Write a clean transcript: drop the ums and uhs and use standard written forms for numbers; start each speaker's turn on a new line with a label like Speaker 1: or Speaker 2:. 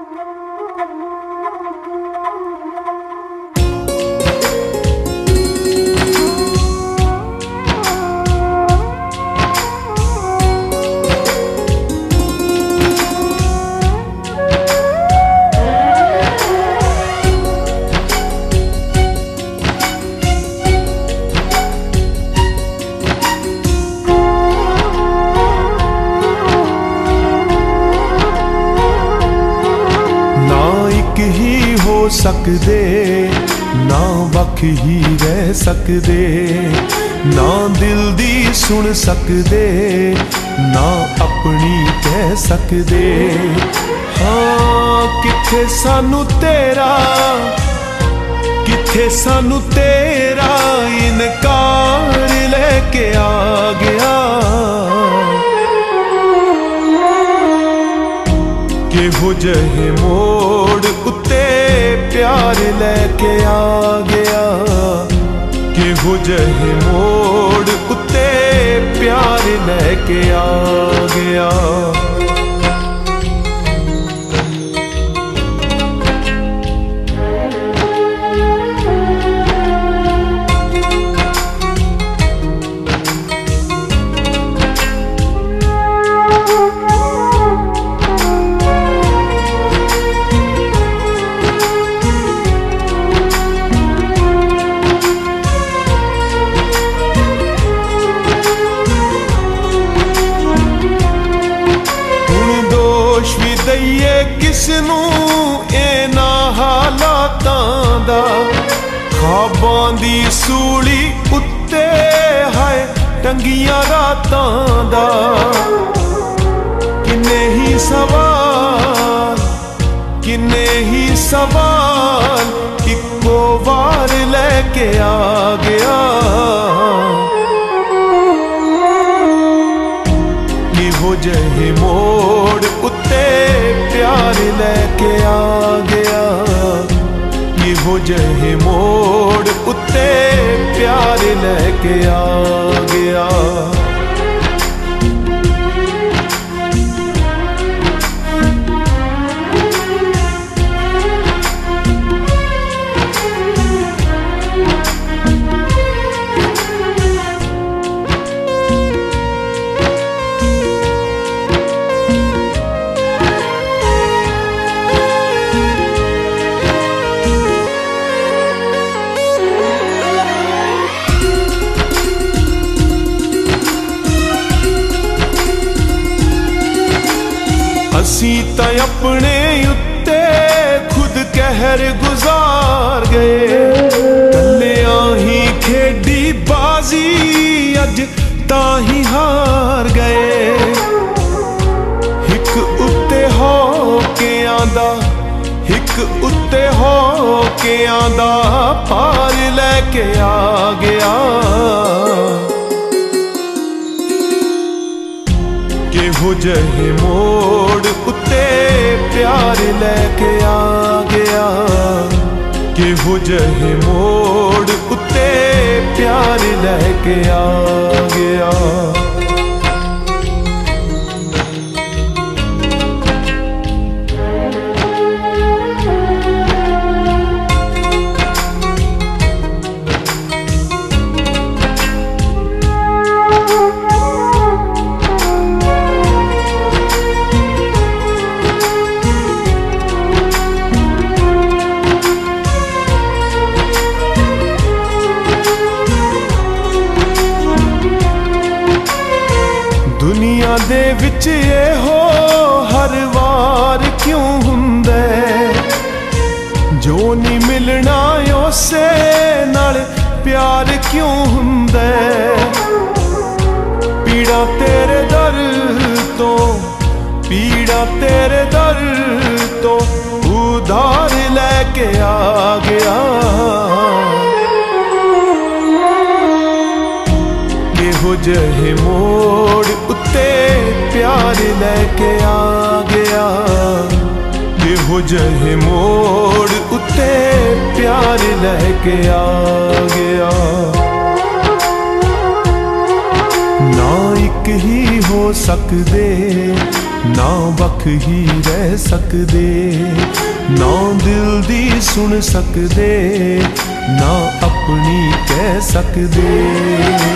Speaker 1: सकदे ना वख ही रह सकदे, ना दिल दी सुन सकदे, ना अपनी कह सकदे। हाँ किथे सानू तेरा, किथे सानू तेरा इनकार लेके आ गया। केहो जहे मोड़ उत्ते प्यार लेके आ गया, केहो जहे मोड़ उत्ते प्यार लेके आ गया। किसनू इन्हां हालातां दा, ख्वाबां दी सूली उत्ते हाय टंगियां रातां दा। किन्ने ही सवाल, किन्ने ही सवाल इक्को वार लेके आ गया। इहो जहे मोड़ उत्ते प्यार लेके आ गया, इहो जहे मोड़ उत्ते प्यार लेके आ गया। असी तां अपने उत्ते खुद कहर गुजार गए, कल्लियां ही खेडी बाजी अज तां ही हार गए। हिक उत्ते हो के आंदा, हिक उत्ते हो के आंदा पार लेके आ गया। केहो जहे मोड़ उत्ते प्यार लेके आ गया, केहो जहे मोड़ उत्ते प्यार लेके आ गया। दुनिया दे विच एहो हर वार क्यों हुंदे, जो नहीं मिलना उसे नाल प्यार क्यों हुंदे। पीड़ा तेरे दर तो, पीड़ा तेरे दर तो उधार लेके आ गया। केहो जहे मोड़ उत्ते प्यार लेके आ गया, केहो जहे मोड़ उत्ते प्यार लेके आ गया। ना एक ही हो सकदे, ना बख ही रह सकदे, ना दिल दी सुन सकदे, ना अपनी कह सकदे।